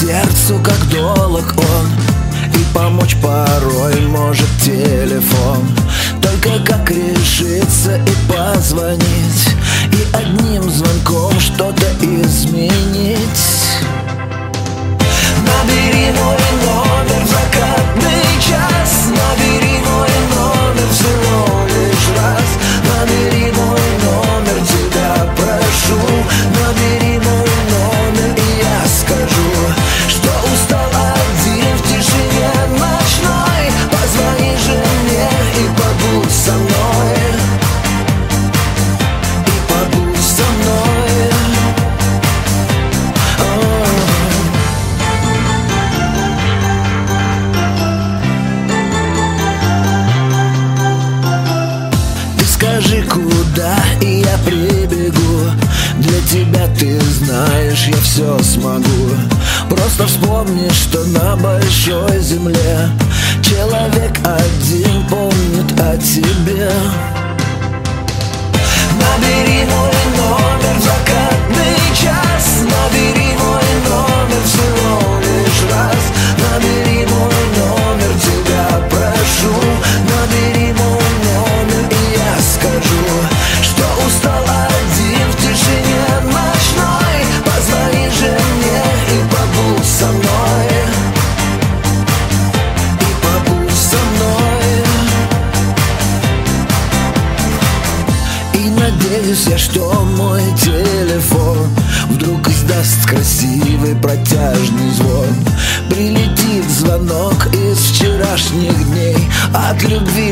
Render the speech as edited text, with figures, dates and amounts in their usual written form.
сердцу, как долог он, и помочь порой может телефон. Только как решиться и позвонить, и одним звонком что-то изменить. Набери мой номер в закатный час, набери мой номер всего лишь раз. Набери мой номер, тебя прошу, набери мой номер, и я скажу, что устал один в тишине ночной. Позвони же мне и побудь со мной, и побудь со мной. Скажи, куда, и я прибегу. Для тебя, ты знаешь, я все смогу. Просто вспомни, что на большой земле человек один помнит о тебе. Набери мой номер в закатный час, набери мой номер всего лишь раз. Набери мой номер, тебя прошу, набери мой номер, и я скажу, что устал один в тишине ночной. Позвони же мне и побудь со мной, и побудь со мной. И надеюсь я, что мой телефон вдруг издаст красивый протяжный звон. Прилетит звонок из вчерашних дней от любви